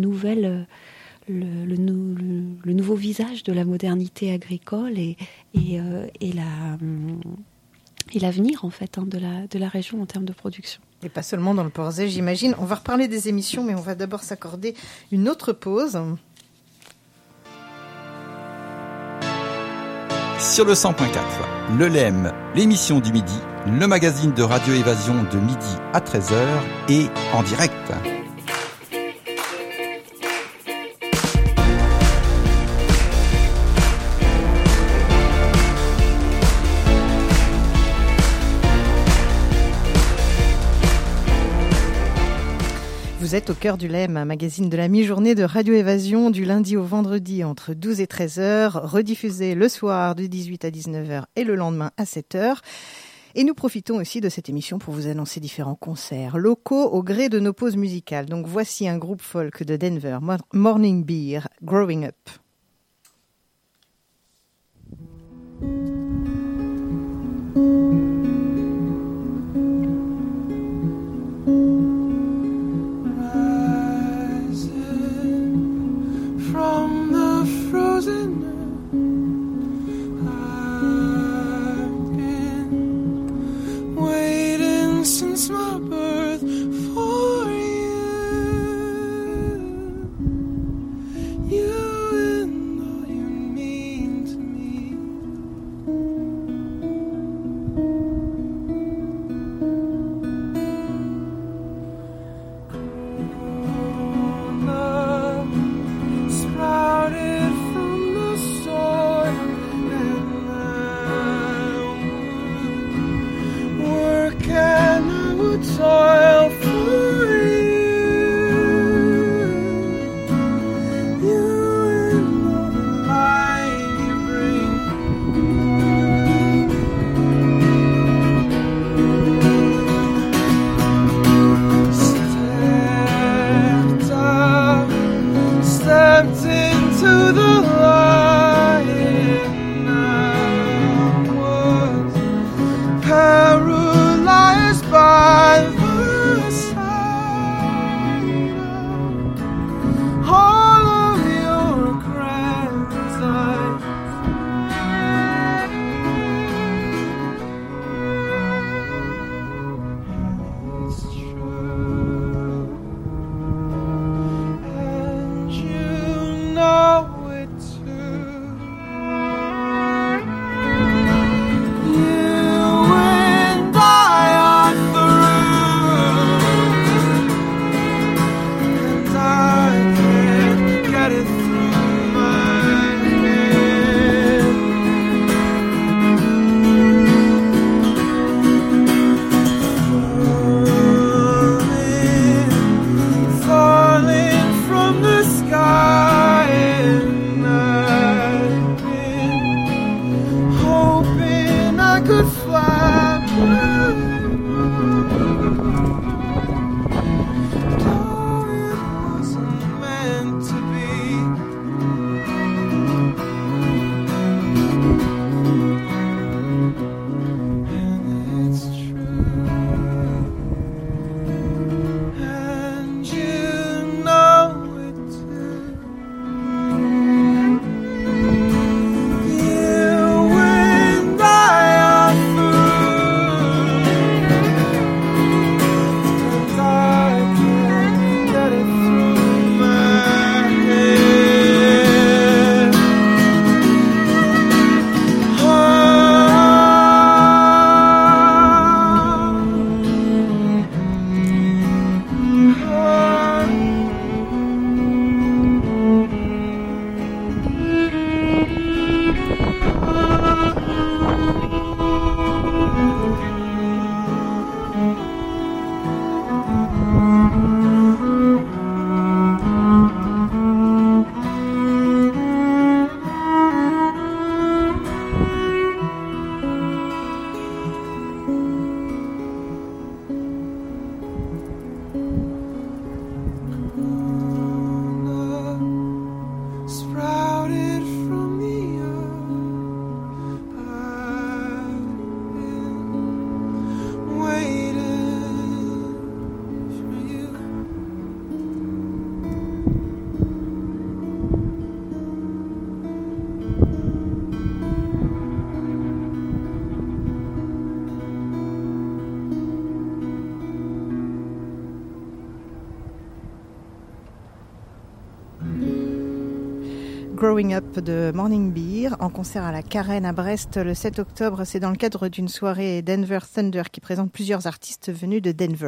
nouveau visage de la modernité agricole et l'avenir en fait de la région en termes de production. Et pas seulement dans le Porzay, j'imagine. On va reparler des émissions, mais on va d'abord s'accorder une autre pause. Sur le 100.4, le LEM, l'émission du midi, le magazine de Radio Évasion de midi à 13h et en direct. Vous êtes au cœur du LEM, un magazine de la mi-journée de Radio Évasion du lundi au vendredi entre 12 et 13h, rediffusé le soir de 18 à 19h et le lendemain à 7h. Et nous profitons aussi de cette émission pour vous annoncer différents concerts locaux au gré de nos pauses musicales. Donc voici un groupe folk de Denver, Morning Beer, Growing Up. toil for you and all the light you bring. Stepped into the light, and I was paralyzed by the sight of all of your grand designs. It's true, and you know it too. You and I are through, and I can't get it through my head. Falling from the sky, and I've been hoping I could fly. Though it wasn't meant to be. And it's true, and you know it too. You and I are through, and I can't get it through my head. Sprouted from the earth, I've been waiting for you. Growing Up de Morning Beer en concert à la Carène à Brest le 7 octobre. C'est dans le cadre d'une soirée Denver Thunder qui présente plusieurs artistes venus de Denver.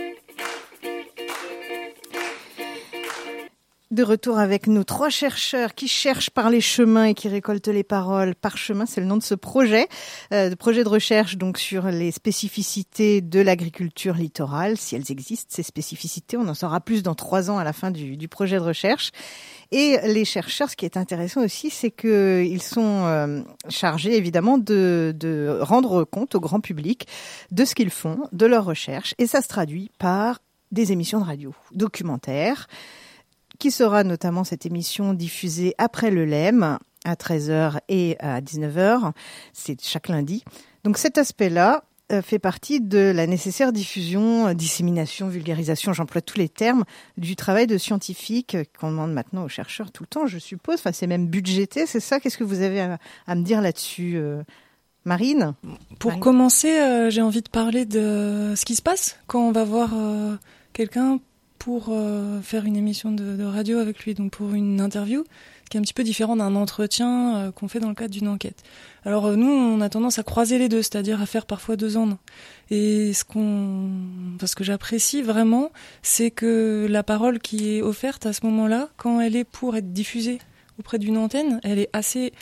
De retour avec nous, 3 chercheurs qui cherchent par les chemins et qui récoltent les paroles. Parchemin, c'est le nom de ce projet de recherche donc sur les spécificités de l'agriculture littorale, si elles existent, ces spécificités. On en saura plus dans 3 ans à la fin du projet de recherche. Et les chercheurs, ce qui est intéressant aussi, c'est qu'ils sont chargés évidemment de rendre compte au grand public de ce qu'ils font, de leurs recherches, et ça se traduit par des émissions de radio, documentaires, qui sera notamment cette émission diffusée après le LEM, à 13h et à 19h, c'est chaque lundi. Donc cet aspect-là fait partie de la nécessaire diffusion, dissémination, vulgarisation, j'emploie tous les termes, du travail de scientifique qu'on demande maintenant aux chercheurs tout le temps, je suppose. Enfin, c'est même budgété, c'est ça? Qu'est-ce que vous avez à me dire là-dessus, Marine? Pour commencer, j'ai envie de parler de ce qui se passe quand on va voir quelqu'un pour faire une émission de radio avec lui, donc pour une interview, qui est un petit peu différent d'un entretien qu'on fait dans le cadre d'une enquête. Alors nous, on a tendance à croiser les deux, c'est-à-dire à faire parfois 2 en 1. Et ce que j'apprécie vraiment, c'est que la parole qui est offerte à ce moment-là, quand elle est pour être diffusée auprès d'une antenne, elle est assez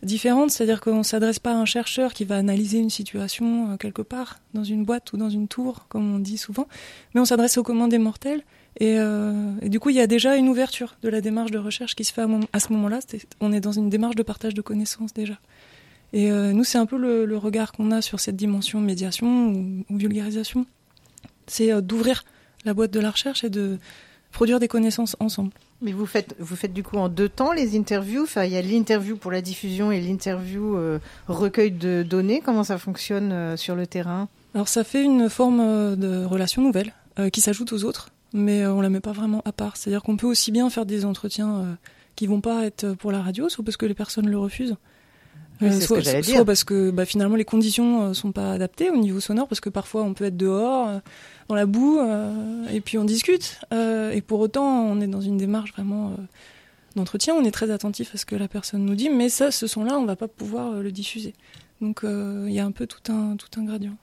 différente, c'est-à-dire qu'on ne s'adresse pas à un chercheur qui va analyser une situation quelque part, dans une boîte ou dans une tour, comme on dit souvent, mais on s'adresse au commun des mortels. Et du coup, il y a déjà une ouverture de la démarche de recherche qui se fait à ce moment-là. On est dans une démarche de partage de connaissances déjà. Et nous, c'est un peu le regard qu'on a sur cette dimension médiation ou vulgarisation. C'est d'ouvrir la boîte de la recherche et de produire des connaissances ensemble. Mais vous faites du coup en 2 temps les interviews. Enfin, il y a l'interview pour la diffusion et l'interview recueil de données. Comment ça fonctionne sur le terrain ? Alors ça fait une forme de relation nouvelle qui s'ajoute aux autres, mais on la met pas vraiment à part. C'est-à-dire qu'on peut aussi bien faire des entretiens qui vont pas être pour la radio, soit parce que les personnes le refusent, soit parce que finalement les conditions sont pas adaptées au niveau sonore, parce que parfois on peut être dehors dans la boue et puis on discute et pour autant on est dans une démarche vraiment d'entretien, on est très attentif à ce que la personne nous dit, mais ce son-là on va pas pouvoir le diffuser, donc il y a un peu tout un gradient.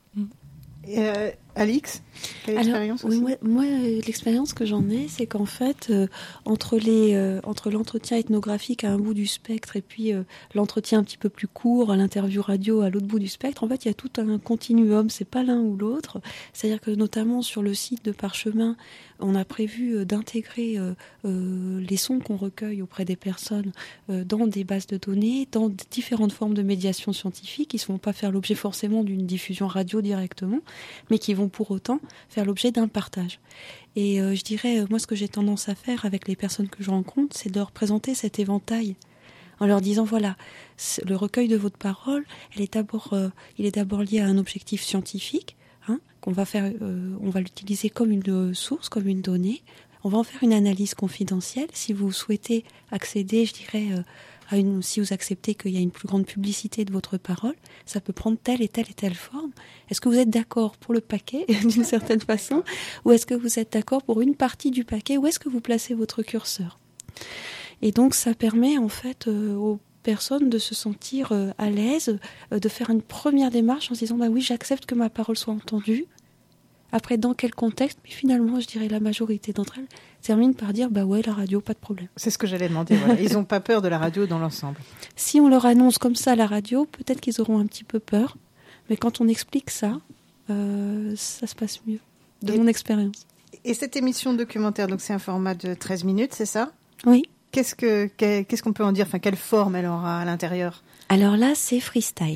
Alix, quelle expérience aussi ? Moi, l'expérience que j'en ai, c'est qu'en fait, entre l'entretien ethnographique à un bout du spectre et puis l'entretien un petit peu plus court, l'interview radio à l'autre bout du spectre, en fait, il y a tout un continuum, c'est pas l'un ou l'autre. C'est-à-dire que notamment sur le site de Parchemin, on a prévu d'intégrer les sons qu'on recueille auprès des personnes dans des bases de données, dans différentes formes de médiation scientifique, qui ne vont pas faire l'objet forcément d'une diffusion radio directement, mais qui vont pour autant faire l'objet d'un partage. Et je dirais, moi, ce que j'ai tendance à faire avec les personnes que je rencontre, c'est de leur présenter cet éventail, en leur disant, voilà, le recueil de votre parole, il est d'abord lié à un objectif scientifique, qu'on va faire, on va l'utiliser comme une source, comme une donnée. On va en faire une analyse confidentielle. Si vous souhaitez accéder, je dirais, si vous acceptez qu'il y a une plus grande publicité de votre parole, ça peut prendre telle et telle forme. Est-ce que vous êtes d'accord pour le paquet, d'une certaine façon, ou est-ce que vous êtes d'accord pour une partie du paquet, où est-ce que vous placez votre curseur ? Et donc, ça permet en fait aux personnes de se sentir à l'aise, de faire une première démarche en se disant oui, j'accepte que ma parole soit entendue. Après, dans quel contexte ? Mais finalement, je dirais la majorité d'entre elles terminent par dire ouais, la radio, pas de problème. C'est ce que j'allais demander. Voilà. Ils n'ont pas peur de la radio dans l'ensemble. Si on leur annonce comme ça la radio, peut-être qu'ils auront un petit peu peur. Mais quand on explique ça, ça se passe mieux, de mon expérience. Et cette émission documentaire, donc c'est un format de 13 minutes, c'est ça ? Oui. Qu'est-ce qu'on peut en dire ? Enfin, quelle forme elle aura à l'intérieur ? Alors là, c'est freestyle.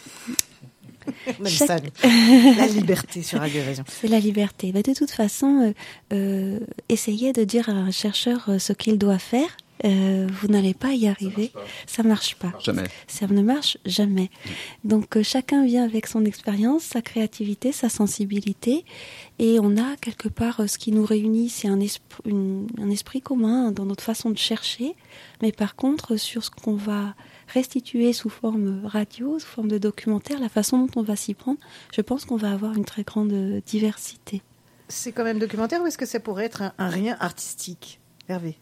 La liberté sur Radio Évasion. C'est la liberté. De toute façon, essayez de dire à un chercheur ce qu'il doit faire. Vous n'allez pas y arriver. Ça marche pas. Jamais. Ça ne marche jamais. Donc chacun vient avec son expérience, sa créativité, sa sensibilité, et on a quelque part ce qui nous réunit, c'est un esprit commun dans notre façon de chercher. Mais par contre, sur ce qu'on va restituer sous forme radio, sous forme de documentaire, la façon dont on va s'y prendre, je pense qu'on va avoir une très grande diversité. C'est quand même documentaire ou est-ce que ça pourrait être un rien artistique ? Hervé.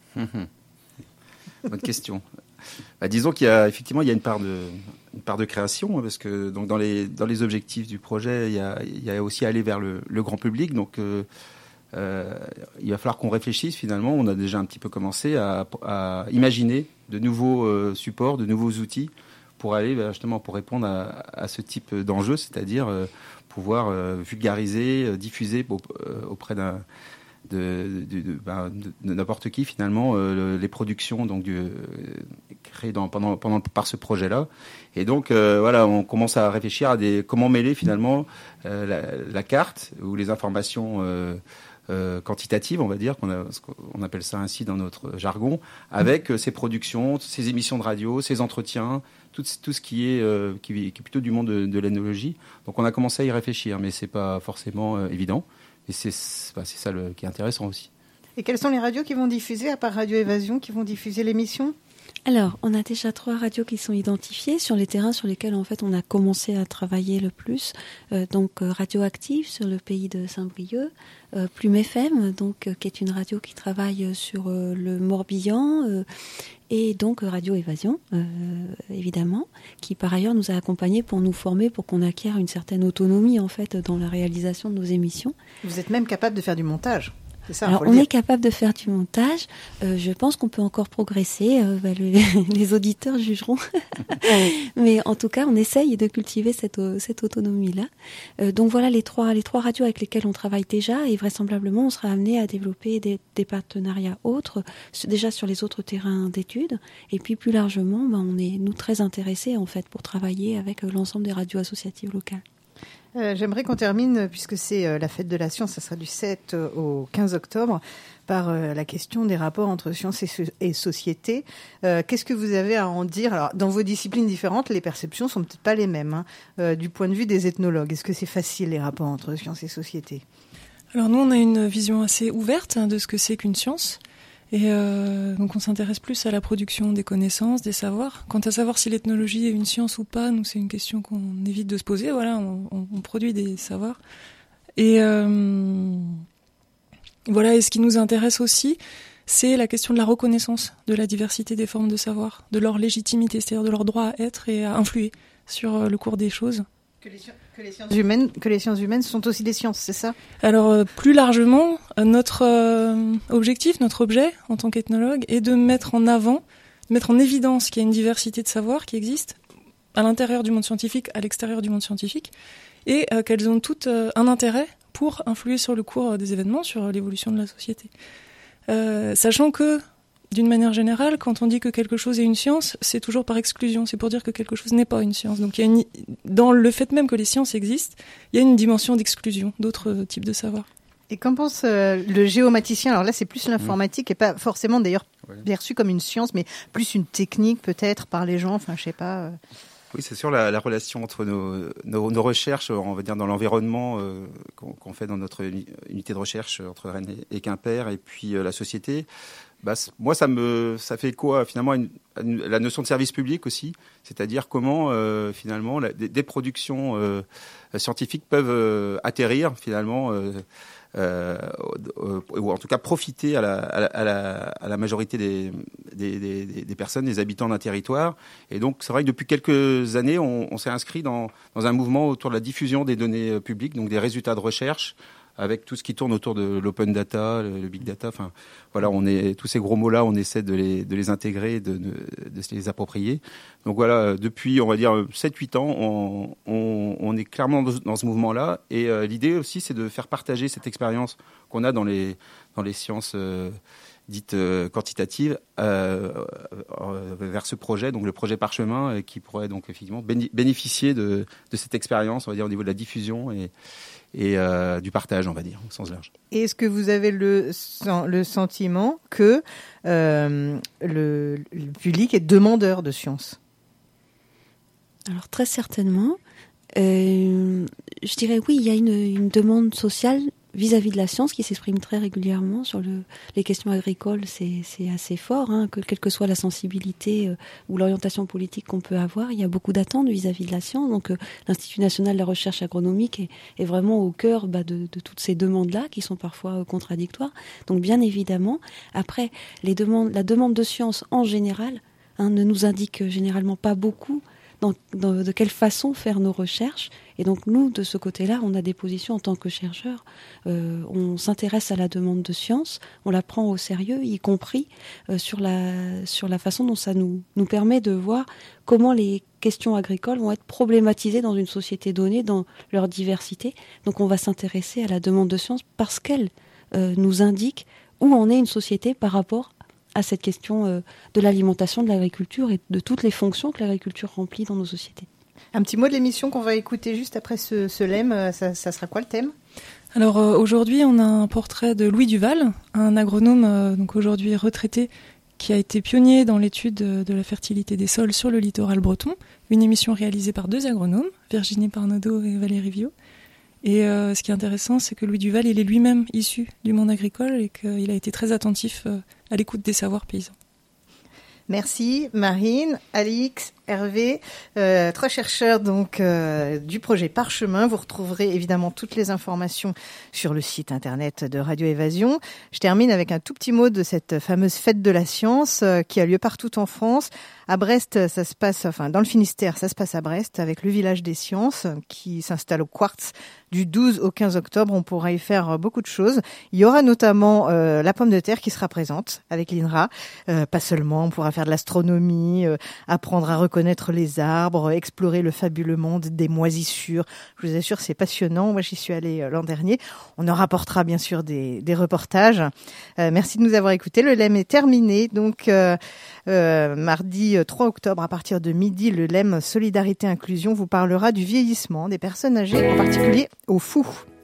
Bonne question. Disons qu'il y a effectivement une part de création, parce que donc dans les objectifs du projet, il y a aussi aller vers le grand public. Donc il va falloir qu'on réfléchisse finalement. On a déjà un petit peu commencé à imaginer de nouveaux supports, de nouveaux outils pour aller justement pour répondre à ce type d'enjeu, c'est-à-dire pouvoir vulgariser, diffuser auprès de n'importe qui finalement les productions donc créées par ce projet-là. Et donc voilà, on commence à réfléchir à comment mêler finalement la carte ou les informations quantitatives, on va dire, on appelle ça ainsi dans notre jargon, avec ces productions, ces émissions de radio, ces entretiens, tout ce qui est plutôt du monde de l'ethnologie. Donc on a commencé à y réfléchir, mais c'est pas forcément évident. Et c'est ça qui est intéressant aussi. Et quelles sont les radios qui vont diffuser, à part Radio Évasion, qui vont diffuser l'émission ? Alors, on a déjà 3 radios qui sont identifiées sur les terrains sur lesquels en fait on a commencé à travailler le plus. Donc Radioactive sur le pays de Saint-Brieuc, Plume FM, donc qui est une radio qui travaille sur le Morbihan, et donc Radio Évasion, évidemment, qui par ailleurs nous a accompagnés pour nous former, pour qu'on acquiert une certaine autonomie en fait dans la réalisation de nos émissions. Vous êtes même capable de faire du montage ? C'est ça, Alors, faut le on dire. est capable de faire du montage. Je pense qu'on peut encore progresser. Les auditeurs jugeront. Mais en tout cas, on essaye de cultiver cette autonomie-là. Donc voilà les trois radios avec lesquelles on travaille déjà, et vraisemblablement, on sera amené à développer des partenariats autres, déjà sur les autres terrains d'études. Et puis plus largement, on est nous très intéressés en fait pour travailler avec l'ensemble des radios associatives locales. J'aimerais qu'on termine, puisque c'est la fête de la science, ça sera du 7 au 15 octobre, par la question des rapports entre science et société. Qu'est-ce que vous avez à en dire ? Alors, dans vos disciplines différentes, les perceptions sont peut-être pas les mêmes. Du point de vue des ethnologues, est-ce que c'est facile, les rapports entre science et société ? Alors nous, on a une vision assez ouverte de ce que c'est qu'une science. Et donc on s'intéresse plus à la production des connaissances, des savoirs. Quant à savoir si l'ethnologie est une science ou pas, nous c'est une question qu'on évite de se poser. Voilà, on produit des savoirs. Et voilà, et ce qui nous intéresse aussi, c'est la question de la reconnaissance de la diversité des formes de savoir, de leur légitimité, c'est-à-dire de leur droit à être et à influer sur le cours des choses. Que les sciences humaines sont aussi des sciences, c'est ça ? Alors, plus largement, notre objectif, notre objet, en tant qu'ethnologue, est de mettre en évidence qu'il y a une diversité de savoirs qui existe à l'intérieur du monde scientifique, à l'extérieur du monde scientifique, et qu'elles ont toutes un intérêt pour influer sur le cours des événements, sur l'évolution de la société. Sachant que, d'une manière générale, quand on dit que quelque chose est une science, c'est toujours par exclusion. C'est pour dire que quelque chose n'est pas une science. Donc, dans le fait même que les sciences existent, il y a une dimension d'exclusion d'autres types de savoirs. Et qu'en pense le géomaticien ? Alors là, c'est plus l'informatique et pas forcément d'ailleurs perçu comme une science, mais plus une technique peut-être par les gens. Enfin, je sais pas. Oui, c'est sûr, la relation entre nos recherches, on va dire dans l'environnement qu'on fait dans notre unité de recherche entre Rennes et Quimper, et puis la société. Moi, ça fait écho finalement à la notion de service public aussi, c'est-à-dire comment finalement des productions scientifiques peuvent atterrir finalement, ou en tout cas profiter à la majorité des personnes, des habitants d'un territoire. Et donc, c'est vrai que depuis quelques années, on s'est inscrit dans un mouvement autour de la diffusion des données publiques, donc des résultats de recherche, avec tout ce qui tourne autour de l'open data, le big data. Enfin, voilà, tous ces gros mots-là, on essaie de les intégrer, de se les approprier. Donc voilà, depuis, on va dire, 7-8 ans, on est clairement dans ce mouvement-là. Et l'idée aussi, c'est de faire partager cette expérience qu'on a dans les sciences dites quantitatives vers ce projet, donc le projet Parchemin, qui pourrait donc effectivement bénéficier de cette expérience, on va dire, au niveau de la diffusion et du partage, on va dire, au sens large. Et est-ce que vous avez le sentiment que le public est demandeur de science ? Alors très certainement. Je dirais oui, il y a une demande sociale vis-à-vis de la science qui s'exprime très régulièrement sur les questions agricoles. C'est assez fort, quelle que soit la sensibilité ou l'orientation politique qu'on peut avoir, il y a beaucoup d'attentes vis-à-vis de la science. Donc l'Institut national de la recherche agronomique est vraiment au cœur de toutes ces demandes-là qui sont parfois contradictoires. Donc bien évidemment, après la demande de science en général ne nous indique généralement pas beaucoup de quelle façon faire nos recherches. Et donc nous, de ce côté-là, on a des positions en tant que chercheurs. On s'intéresse à la demande de science, on la prend au sérieux, y compris sur la façon dont ça nous permet de voir comment les questions agricoles vont être problématisées dans une société donnée, dans leur diversité. Donc on va s'intéresser à la demande de science parce qu'elle nous indique où en est une société par rapport à cette question de l'alimentation, de l'agriculture et de toutes les fonctions que l'agriculture remplit dans nos sociétés. Un petit mot de l'émission qu'on va écouter juste après ce lemme, ça sera quoi le thème ? Alors aujourd'hui, on a un portrait de Louis Duval, un agronome donc aujourd'hui retraité, qui a été pionnier dans l'étude de la fertilité des sols sur le littoral breton, une émission réalisée par 2 agronomes, Virginie Parnaudot et Valérie Viau. Et ce qui est intéressant, c'est que Louis Duval, il est lui-même issu du monde agricole et qu'il a été très attentif à l'écoute des savoirs paysans. Merci Marine, Alix, Hervé, 3 chercheurs donc du projet Parchemin. Vous retrouverez évidemment toutes les informations sur le site internet de Radio Évasion. Je termine avec un tout petit mot de cette fameuse fête de la science qui a lieu partout en France. À Brest, ça se passe, enfin dans le Finistère, ça se passe à Brest avec le village des sciences qui s'installe au Quartz du 12 au 15 octobre. On pourra y faire beaucoup de choses. Il y aura notamment la pomme de terre qui sera présente avec l'INRA. Pas seulement, on pourra faire de l'astronomie, apprendre à reconnaître les arbres, explorer le fabuleux monde des moisissures. Je vous assure, c'est passionnant. Moi, j'y suis allée l'an dernier. On en rapportera bien sûr des reportages. Merci de nous avoir écoutés. Le LEM est terminé. Donc, mardi 3 octobre, à partir de midi, le LEM Solidarité Inclusion vous parlera du vieillissement des personnes âgées, en particulier aux fous.